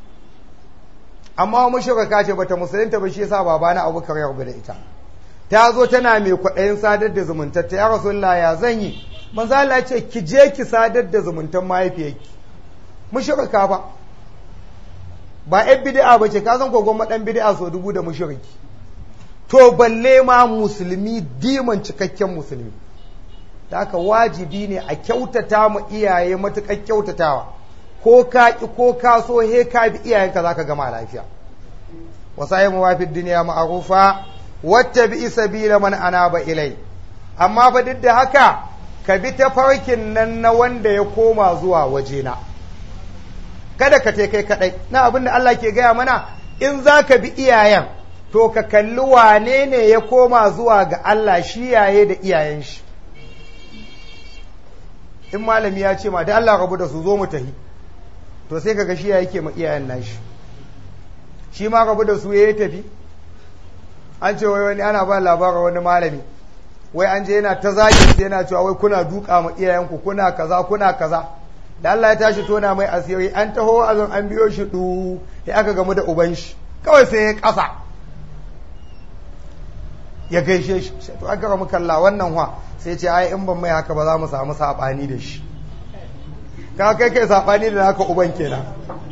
amma mushrika ce bata musulunta ba shi yasa babana Abubakar ya rubuta ita ta zo tana mai kwaɗayin sadar da zumuntar ta ya rasulullah ya zan yi manzo Allah ya ce ki je ki sadar da zumuntar mahaifiyarki mushrika ba ba ɗan bid'a ba ce ka san ko gwamma ɗan bid'a so dubu da mushriki to balle ma musulmi diman cikakken musulmi. Da haka wajibi ne a kyautata mu iyaye matuƙar kyautatawa ko ka ki ko ka so he ka bi iyayenka zaka gama lafiya. Wasaye mu wafi duniya ma'rufa wattabi sabila man anaba ilai amma fa duk da haka ka bi ta farkin nan na wanda ya koma zuwa wajena kada ka te kai kadai na abin da Allah ke gaya mana in zaka bi iyayen to ka kalli wane ne ya koma zuwa ga Allah shi yaye da iyayen shi. In malami ya ce ma da Allah rabu da su zo mu tahi to sai kaga shi ya yake ma iyayen nashi shi ma rabu da su ya tafi. An ce wai wani ana ba labarin wani malami wai an je yana ta zagi sai yana cewa wai kuna duka ma iyayenku kuna kaza kuna kaza da Allah ya tashi tona mai asiri an taho azan an biyo shi du sai aka gamu da uban shi kawai sai ya kasa ya gaishe shi to aka ga kalla wannan wa sai ce ai in ban mai haka ba za mu samu sabani da shi ka kai kai sabani da naka uban kenan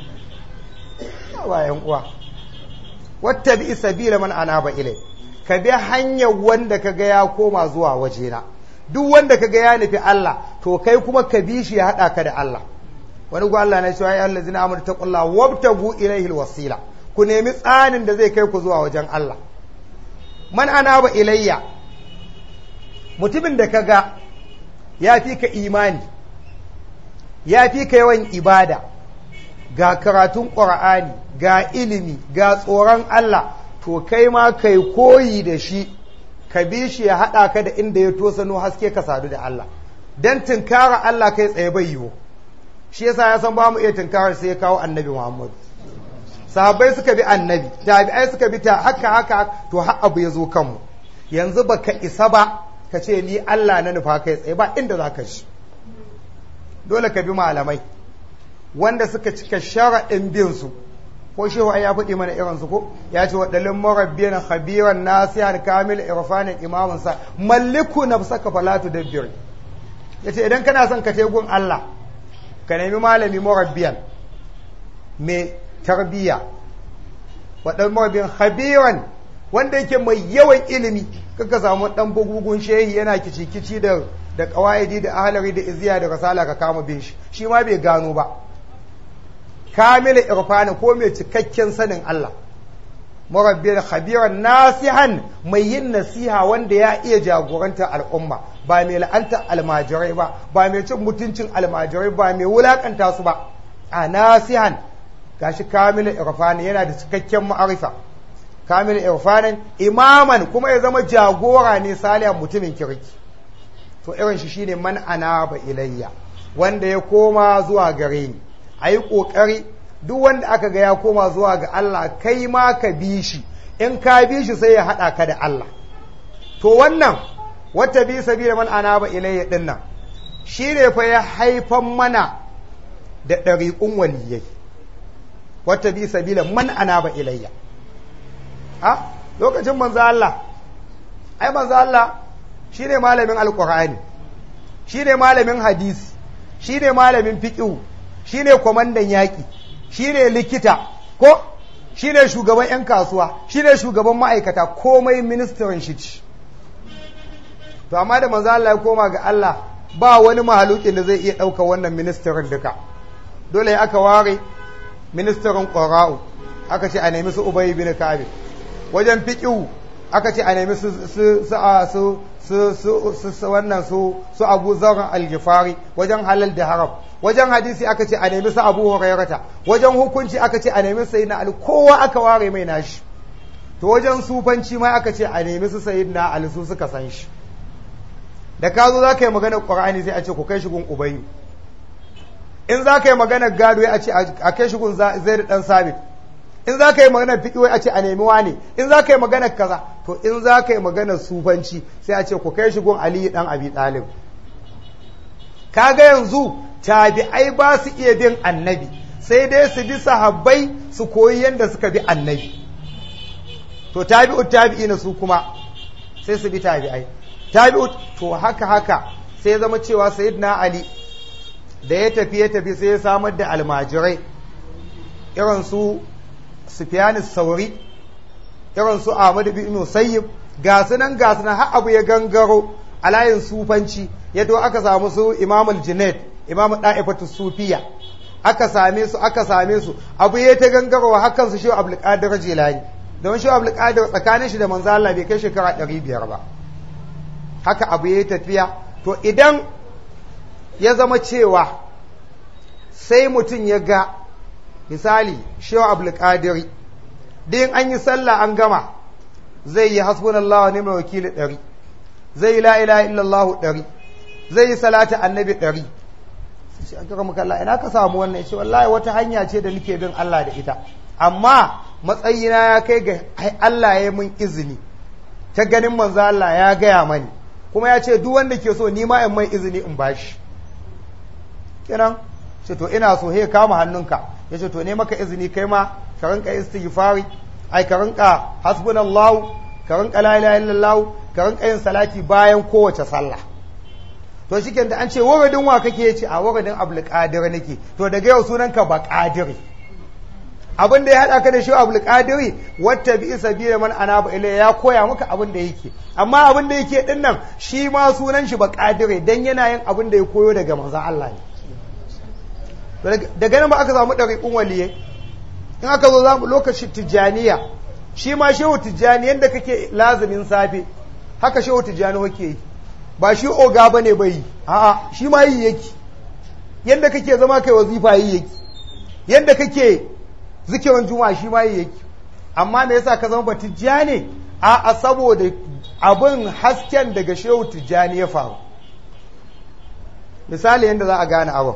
ba yan uwa wattabi sabila man anaba ilai ka bi hanyar wanda kaga ya koma zuwa wajena duk wanda kaga ya nufi Allah to kai kuma ka bi shi ya hada ka da Allah wani go Allah na cewa ya allazina amanu taqullaha wabtagu ilayhi alwasila ku nemi tsanin da zai kai ku zuwa wajen Allah man anaba ilayya mutumin da kaga ya fi ka imani ya fi ka yawan ibada ga karatun ƙur'ani ga ilimi ga tsoron Allah to kai ma kai koyi da shi ka bi shi ya haɗa ka da inda ya tosano haske ka sadu da Allah don tunkara Allah kai tsaye bai yiwu shi yasa ya san ba mu iya tunkarar sai ya kawo annabi Muhammad sahabbai suka bi annabi tabi'ai suka bi ta haka haka to har abu ya zo kanmu yanzu baka isa ba ka ce ni Allah na nufa kai tsaye ba inda za ka shi dole ka bi malamai wanda suka cika sharaɗin bin su ko shehu ai ya faɗi mana irin su ko ya ce waɗalin murabbiyan khabiran nasihan kamil irfanin imamun sa malliku nafsaka fala tudabbir yace idan kana son ka gun Allah ka nemi malami murabbiyan mai tarbiya waɗannan murabbiyan khabiran wanda yake mai yawan ilimi kaka samu dan bugugun shehi yana kici-kici da da qawaidi da ahlari da iziya da rasala ka kama bin shi shi ma bai gano ba kamil irfani ko mai cikakken sanin Allah murabbiyar khabiran nasihan mai yin nasiha wanda ya iya jagoranta al'umma ba mai la'anta almajirai ba ba mai cin mutuncin almajirai ba mai wulakanta su ba a nasihan gashi kamil irfani yana da cikakken ma'arifa kamil irfanin imaman kuma ya zama jagora ne salihan mutumin kirki to irin shi shine man anaba ilayya wanda ya koma zuwa gare ni ayi kokari duk wanda aka ga ya koma zuwa ga Allah kai ma ka bi shi in ka bi shi sai ya hada ka da Allah to wannan wata bi sabila man anaba ilayya dinnan shine fa ya haifan mana da dariqun waliyai wata bi sabila man anaba ilayya a lokacin manzo Allah ai manzo Allah shine malamin alqur'ani shine malamin hadisi shine malamin fiqh shine komandan yaki shine likita ko shine shugaban yan kasuwa shine shugaban ma'aikata komai ministan shi ce to amma da manzo Allah ya koma ga Allah ba wani mahalukin da zai iya dauka wannan ministerin duka dole aka ware ministerin qura'u aka ce a nemi su Ubay bin Ka'ab wajen fiƙiu aka ce a nemi su su su su wannan su su Abu Zar al-Ghifari wajen halal da haram wajen hadisi aka ce a nemi su Abu Hurairata wajen hukunci aka ce a nemi Sayyidina Ali kowa aka ware mai nashi to wajen sufanci ma aka ce a nemi su Sayyidina Ali su suka san shi da ka zo zaka yi maganar Qur'ani sai a ce ku kai shi gun Ubayy in zaka yi maganar gado a ce a kai shi gun Zaid dan Sabit in za ka yi maganar fiƙi wai a ce a nemi wane in za ka yi maganar kaza to in za ka yi maganar sufanci sai a ce ku kai shi gun Ali dan Abi Talib kaga yanzu tabi'ai ba su iya bin annabi sai dai su bi sahabbai su koyi yanda suka bi annabi to tabi'u tabi'ina su kuma sai su bi tabi'ai tabi'u to haka haka sai zama cewa sayyidina Ali da ya tafi ya tafi sai ya samar da almajirai irin su Sufyan Sauri irin su Ahmad bin Musayyib ga sunan ga sunan har abu ya gangaro a layin sufanci yadda aka samu su Imam al-Junayd Imam Da'ifatu Sufiya aka same su aka same su abu ya ta gangaro hakan su Shehu Abdul Qadir Jilani don Shehu Abdul Qadir tsakanin shi da manzo Allah bai kai shekara ɗari biyar ba haka abu ya tafiya to idan ya zama cewa sai mutum ya ga misali Shehu Abdul Qadir din an yi sallah an gama zai yi hasbunallahu wa ni'mal wakil ɗari zai yi la ilaha illallah ɗari zai yi salatu annabi ɗari sai an kira maka Allah ina ka samu wannan yace wallahi wata hanya ce da nake bin Allah da ita amma matsayina ya kai ga Allah ya yi min izini ta ganin manzo Allah ya gaya mani kuma ya ce duk wanda ke so ni ma in mai izini in bashi kenan ce to ina so he kama hannunka ya ce to ne maka izini kai ma ka rinka istighfari ai ka rinka hasbunallahu ka rinka la ilaha illallah ka rinka yin salati bayan kowace sallah to shikenan da an ce waradin wa kake ce a waradin Abdul Qadir nake to daga yau sunanka ba Qadiri abin da ya haɗa ka da shi Abdul Qadiri wata bi sabila man anaba ilai ya koya maka abin da yake amma abin da yake din nan shi ma sunan shi ba Qadiri dan yana yin abin da ya koyo daga manzon Allah ne daga nan ba aka samu dariqun waliye in aka zo zamu lokacin tijaniya shi ma shehu tijani yanda kake lazimin safe haka shehu tijani wake yi ba shi oga bane bai a'a shi ma yi yake yanda kake zama kai wazifa yi yake yanda kake zikirin juma'a shi ma yi yake amma me yasa ka zama ba tijjani a a saboda abin hasken daga shehu tijjani ya faru misali yanda za a gane abin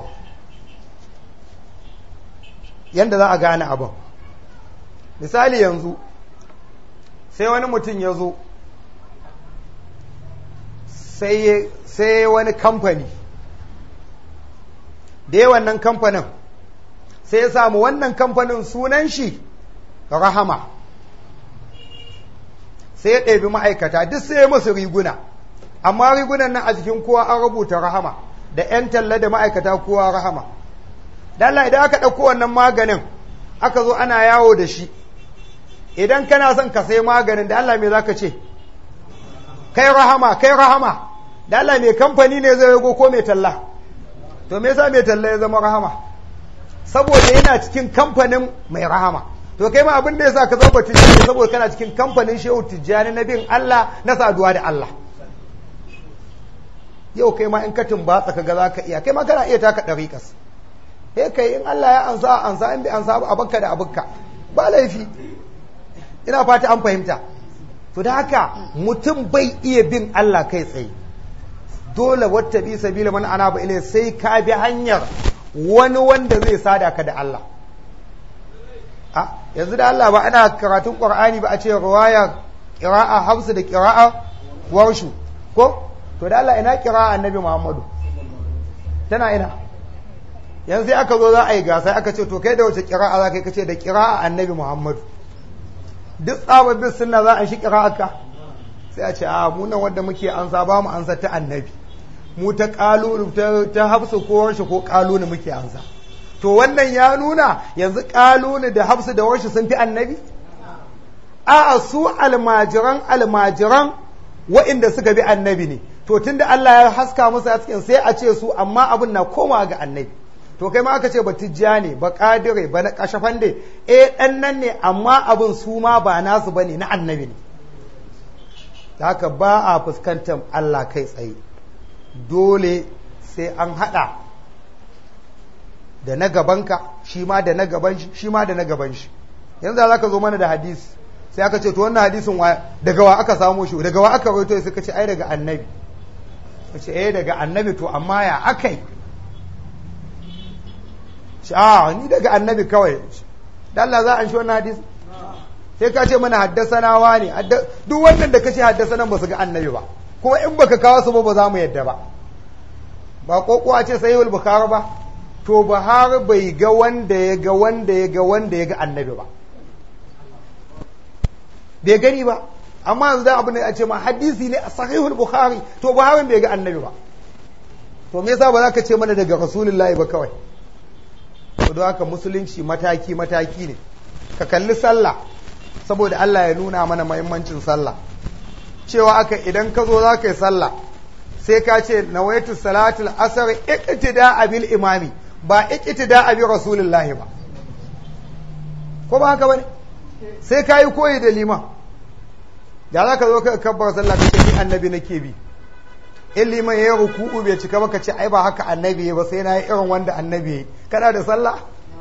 yanda za a gane abin misali yanzu sai wani mutum ya zo sai wani kamfani da ya wannan kamfanin sai ya samu wannan kamfanin sunan shi Rahama sai ya ɗabi ma'aikata duk sai ya musu riguna amma rigunan nan a jikin kowa an rubuta Rahama da 'yan talla da ma'aikata kowa Rahama dalla idan aka ɗauko wannan maganin aka zo ana yawo da shi idan kana son ka sai maganin da Allah me za ka ce kai Rahama kai Rahama da Allah mai kamfani ne zai yago ko mai talla to me yasa mai talla ya zama Rahama saboda yana cikin kamfanin mai Rahama to kai ma abin da yasa ka zama tijjani saboda kana cikin kamfanin shehu tijjani na bin Allah na saduwa da Allah yau kai ma in ka tumbatsa ka ga za ka iya kai ma kana iya taka ɗariƙas he kai in Allah ya ansa ansa in bi ansa abakka da abakka ba laifi ina fata an fahimta to da haka mutum bai iya bin Allah kai tsaye dole wata bi sabila man ana ba ilai sai ka bi hanyar wani wanda zai sada ka da Allah a yanzu da Allah ba ana karatun Qur'ani ba a ce riwaya qira'a Hafs da qira'a Warshu ko to da Allah ina qira'a Annabi Muhammadu tana ina yanzu sai aka zo za a yi gasa aka ce to kai da wace qira'a za kai kace da qira'a Annabi Muhammadu duk tsababbin sunna za a shi qira'aka sai a ce a mu nan wanda muke ansa ba mu ansa ta Annabi mu ta ƙalunu ta hafsu ko warshe ko ƙalunu muke ansa to wannan ya nuna yanzu ƙalunu da hafsu da warshe sun fi Annabi a su almajiran almajiran wa'inda suka bi Annabi ne to tunda Allah ya haska musu a cikin sai a ce su amma abin na koma ga Annabi to kai ma aka ce ba tijjani ba kadire ba na kashafande eh dan nan ne amma abin su ma ba nasu bane na Annabi ne haka ba a fuskantar Allah kai tsaye dole sai an hada da na gabanka shi ma da na gaban shi shi ma da na gaban shi yanzu za ka zo mana da hadisi sai aka ce to wannan hadisin daga wa aka samu shi daga wa aka rawaito sai ka ce ai daga Annabi kace eh daga Annabi to amma ya akai shi a ni daga Annabi kawai dan Allah za an shi wannan hadisi sai ka ce mana haddasana wani duk wannan da kace haddasana ba su ga Annabi ba kuma in baka kawo su ba ba za mu yadda ba ba kokowa ce sahihul bukhari ba to Buhari bai ga wanda ya ga wanda ya ga wanda ya ga Annabi ba bai gani ba amma yanzu da abin da ya ce ma hadisi ne a sahihul bukhari to Buhari bai ga Annabi ba to me yasa ba za ka ce mana daga rasulullahi ba kawai to don haka musulunci mataki mataki ne ka kalli sallah saboda Allah ya nuna mana muhimmancin sallah cewa aka idan ka zo za ka yi sallah sai ka ce nawaitu salatul asr iqtida bil imami ba iqtida bi rasulullahi ba ko ba haka bane sai ka yi koyi da liman da za ka zo ka kabbar sallah ka ce ni Annabi nake bi in liman ya ruku'u bai cika ba ka ce ai ba haka Annabi ba sai na yi irin wanda Annabi kana da sallah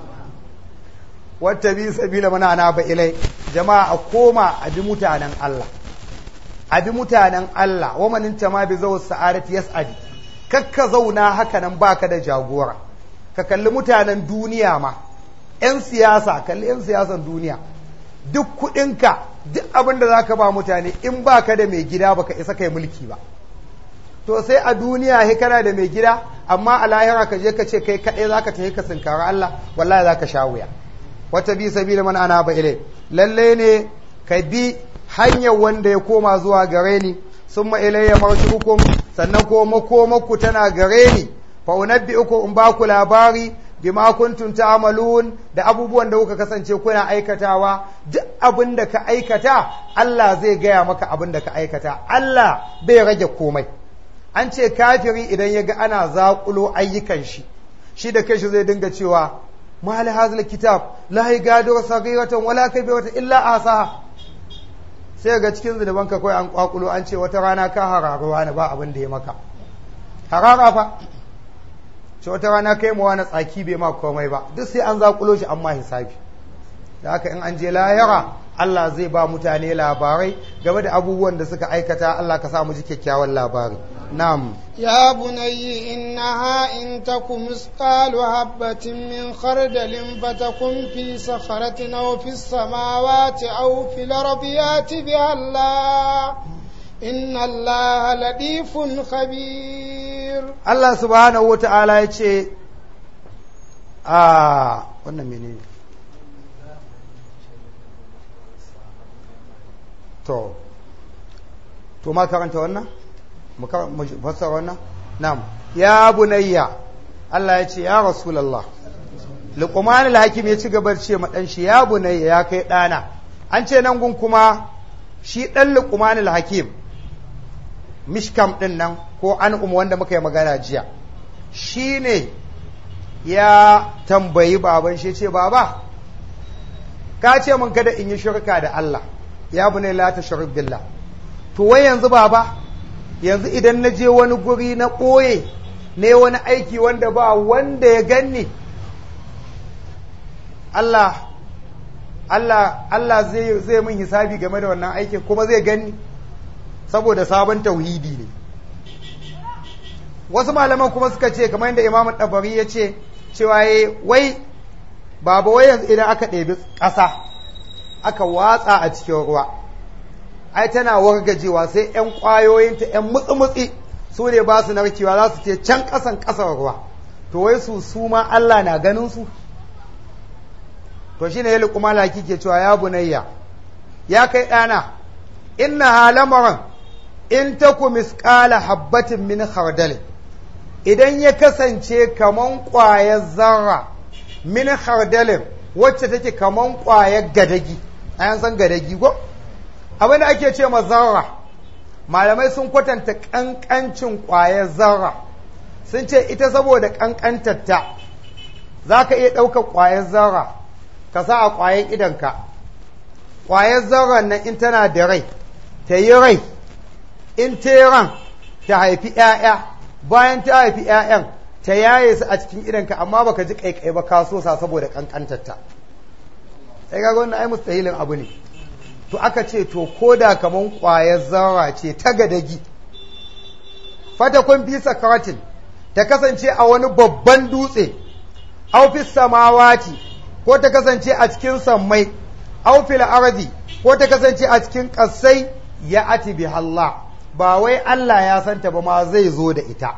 wata bi sabila mana ana ba ilai jama'a a koma a bi mutanen Allah a bi mutanen Allah wa manin ma bi zawu sa'adati yas'adi kakka zauna haka nan baka da jagora ka kalli mutanen duniya ma yan siyasa kalli yan siyasan duniya duk kudinka duk abin da zaka ba mutane in baka da mai gida baka isa kai mulki ba to sai a duniya he kana da mai gida amma a lahira ka je ka ce kai kadai zaka tafi ka sinkara Allah wallahi zaka sha wuya wata bi sabila man ana ba ilai lalle ne ka bi hanyar wanda ya koma zuwa gare ni summa ilayya marji'ukum sannan ko makomakku tana gare ni fa unabbi'ukum in ba ku labari bima kuntum ta'malun da abubuwan da kuka kasance kuna aikatawa. Duk abin da ka aikata Allah zai gaya maka abin da ka aikata. Allah bai rage komai. An ce kafiri idan ya ga ana zaƙulo ayyukan shi shi da kanshi zai dinga cewa ma la hazal kitab la yagadiru saghiratan wala kabiratan illa asaha. sai ga cikin zunuban ka kai an kwakulo an ce wata rana ka hararuwa ne ba abin da ya maka harara fa ce wata rana kai mu wani tsaki bai ma komai ba duk sai an zakulo shi amma hisabi. Da haka in an je lahira Allah zai ba mutane labarai game da abubuwan da suka aikata. Allah ka sa mu ji kyakkyawan labari. Na'am. Ya bunayyi innaha in takum misqalu habatin min khardalin fatakun fi sakharatin aw fi samawati aw fil ardi yati biha Allah inna Allah latifun khabir. Allah subhanahu wa ta'ala ya ce a wannan menene to to ma karanta wannan mu fassara wannan. Na'am. Ya bunayya Allah ya ce ya rasulullah Luqman al-Hakim ya ci gaba da ce ma dan shi ya bunayya ya kai dana. An ce nan gun kuma shi dan Luqman al-Hakim mishkam din nan ko an umu wanda muka yi magana jiya shine ya tambayi baban shi ce baba ka ce min kada in yi shirka da Allah ya bunayya la tushrik billah. To wai yanzu baba yanzu idan na je wani guri na ɓoye ne wani aiki wanda ba wanda ya ganni Allah Allah Allah zai zai min hisabi game da wannan aikin kuma zai ganni saboda sabon tauhidi ne. Wasu malaman kuma suka ce kamar yadda Imam Tabari ya ce cewa wai baba wai yanzu idan aka ɗebi ƙasa aka watsa a cikin ruwa ai tana wargajewa sai ‘yan ƙwayoyinta ‘yan mutsi-mutsi su ne ba su narkewa za su ce can ƙasan ƙasar ruwa. To wai su su ma Allah na ganin su. To shi ne ya Luqman laki ke cewa ya bunayya ya kai ɗana inna halamaran in taku misƙala habbatin min khardal idan ya kasance kaman ƙwayar zarra min khardalin wacce take kaman ƙwayar gadagi. Ayan san gadagi ko? Abin da ake ce ma zarra malamai sun kwatanta ƙanƙancin ƙwayar zarra sun ce ita saboda ƙanƙantarta za ka iya ɗaukar ƙwayar zarra ka sa a ƙwayar idanka. Ƙwayar zarra nan in tana da rai ta yi rai in ta yi ran ta haifi ‘ya'ya bayan ta haifi ‘ya'yan ta yaye su a cikin idanka amma baka ji ƙaiƙai ba ka so sa saboda ƙanƙantarta. Sai ga wannan ai mustahilin abu ne. To aka ce to koda kaman ƙwayar zarra ce ta gadagi fatakun fi sakaratin ta kasance a wani babban dutse aw fi samawati ko ta kasance a cikin sammai aw fil ardi ko ta kasance a cikin ƙasai ya ati bi Allah ba wai Allah ya santa ba ma zai zo da ita.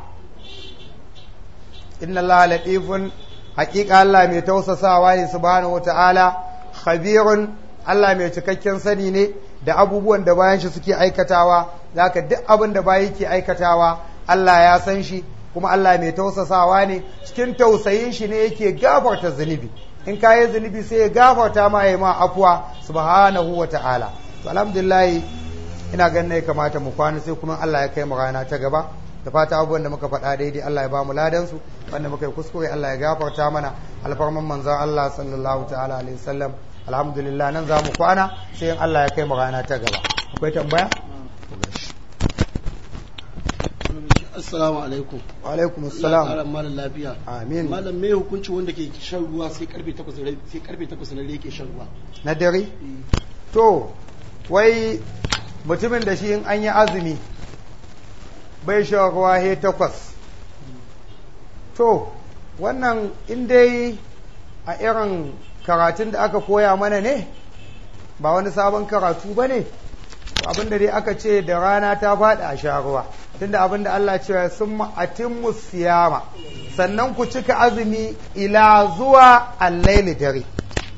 Inna Allah latifun haƙiƙa Allah mai tausasawa ne subhanahu wata'ala khabirun Allah mai cikakken sani ne da abubuwan da bayan shi suke aikatawa. Zaka duk abin da bayi ke aikatawa Allah ya san shi kuma Allah mai tausasawa ne cikin tausayin shi ne yake gafarta zunubi. In ka yi zunubi sai ya gafarta ma ya ma afuwa subhanahu wa ta'ala. To alhamdulillah ina ganin ya kamata mu kwana sai kuma Allah ya kai mu rana ta gaba. Da fata abubuwan da muka faɗa daidai Allah ya ba mu ladan su wanda muka yi kuskure Allah ya gafarta mana alfarman manzon Allah sallallahu ta'ala alaihi wasallam. Alhamdulillah nan za mu kwana sai in Allah ya kai mu rana ta gaba. Akwai tambaya? Assalamu alaikum. Wa alaikum assalam. Allah malam lafiya. Amin. Malam me hukunci wanda ke shan ruwa sai karfe takwas sai karfe takwas na yake shan ruwa? Na dare? To wai mutumin da shi in an yi azumi bai shan ruwa he takwas. To wannan in dai a irin karatun da aka koya mana ne ba wani sabon karatu ba ne abinda dai aka ce da rana ta faɗi a sha ruwa tunda abinda Allah ce sun ma'atin siyama sannan ku cika azumi ila zuwa allaili dare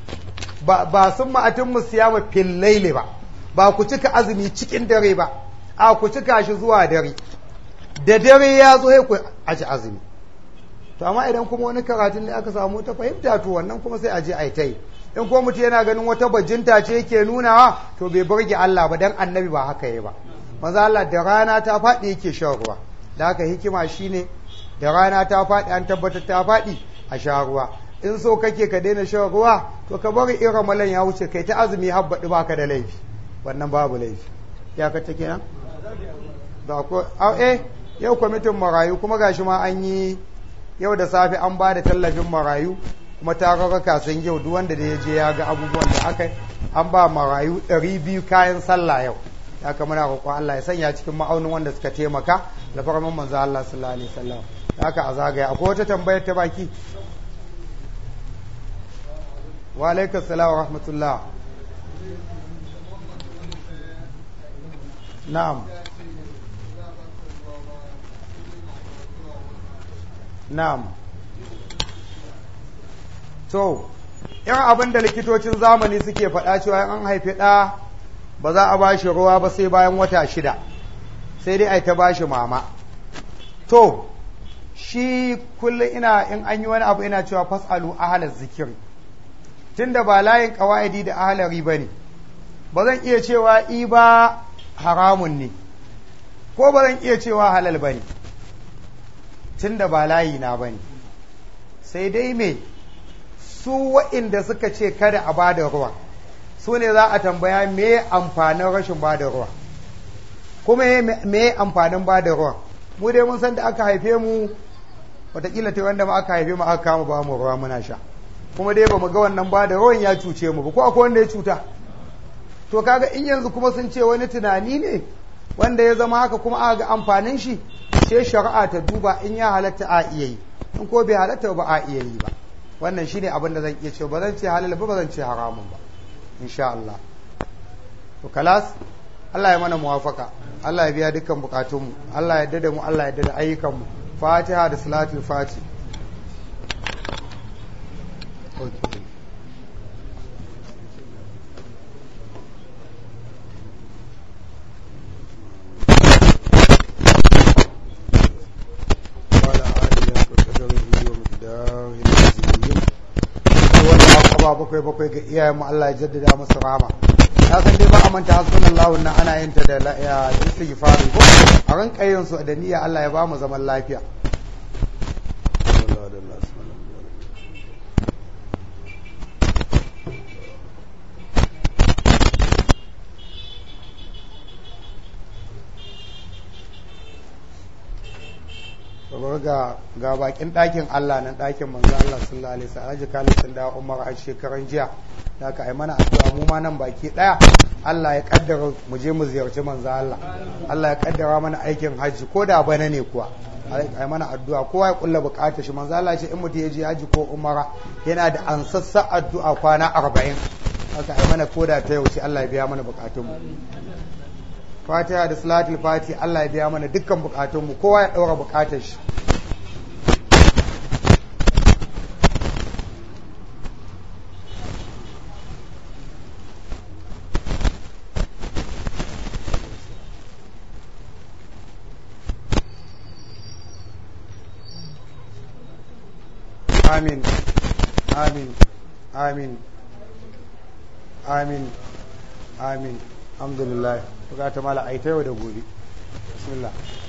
ba sun ma'atin siyama fil laili ba ba ku cika azumi cikin dare ba a ku cika shi zuwa dare da dare ya zo sai ku aji azumi to amma idan kuma wani karatun ne aka samu ta fahimta to wannan kuma sai a je ai tai in ko mutum yana ganin wata bajinta ce yake nunawa to bai burge Allah ba dan annabi ba haka yi ba manzo Allah da rana ta faɗi yake shan ruwa da haka hikima shine da rana ta faɗi an tabbatar ta faɗi a sha ruwa in so kake ka daina shan ruwa to ka bari in ramalan ya wuce kai ta azumi habbaɗi baka da laifi wannan babu laifi ya ka take nan da ko eh yau kwamitin marayu kuma gashi ma an yi yau da safe an ba da tallafin marayu kuma tararraka sun yau duk wanda da ya je ya ga abubuwan da aka an ba marayu ɗari biyu kayan sallah yau ya kama na roƙon Allah ya sanya cikin ma'aunin wanda suka taimaka da farman manzo Allah sallallahu alaihi wasallam haka a zagaya akwai wata tambayar ta baki wa alaikum salam wa rahmatullah na'am na'am to yan abin da likitocin zamani suke faɗa cewa an haifi ɗa ba za a bashi ruwa ba sai bayan wata shida sai dai a ta bashi mama to shi kullum ina in an yi wani abu ina cewa fasalu ahalar zikiri tunda ba layin qawaidi da ahalari bane ba zan iya cewa i ba haramun ne ko ba zan iya cewa halal bane tunda ba layi na bane sai dai me su wa'inda suka ce kada a bada ruwa su ne za a tambaya me amfanin rashin bada ruwa kuma me amfanin bada ruwa mu dai mun san da aka haife mu wataƙila ta wanda ma aka haife mu aka kama ba mu ruwa muna sha kuma dai ba mu ga wannan bada ruwan ya cuce mu ba ko akwai wanda ya cuta to kaga in yanzu kuma sun ce wani tunani ne wanda ya zama haka kuma aka ga amfanin shi sai shari'a ta duba in ya halatta a iya yi in ko bai halatta ba a iya yi ba wannan shine abin da zan iya ce ba zan ce halal ba ba zan ce haramun ba insha Allah to kalas Allah ya mana muwafaka Allah ya biya dukkan bukatunmu Allah ya dada mu Allah ya dada ayyukanmu Fatiha da salatul fati okay. bakwai bakwai ga iyayenmu Allah ya jaddada musu rahama na san dai ba a manta hasbunallahu na ana yin ta da istighfari ko a rinka yin su da niyya Allah ya ba mu zaman lafiya ga ga bakin ɗakin Allah nan ɗakin manzo Allah sallallahu alaihi wasallam Haji Khalid sun dawo Umar a shekaran jiya da aka ai mana addu'a mu ma nan baki daya Allah ya kaddara mu je mu ziyarci manzo Allah Allah ya kaddara mana aikin haji ko da bana ne kuwa ai mana addu'a kowa ya kulla bukatar shi manzo Allah ya ce in mutum ya je haji ko umara yana da ansassa addu'a kwana arba'in haka ai mana koda ta yauce Allah ya biya mana bukatun mu Fatiha da salatul fati Allah ya biya mana dukkan bukatun mu kowa ya daura bukatar shi آمين آمين آمين آمين آمين الحمد لله بقى تمالا أيتها ودبولي بسم الله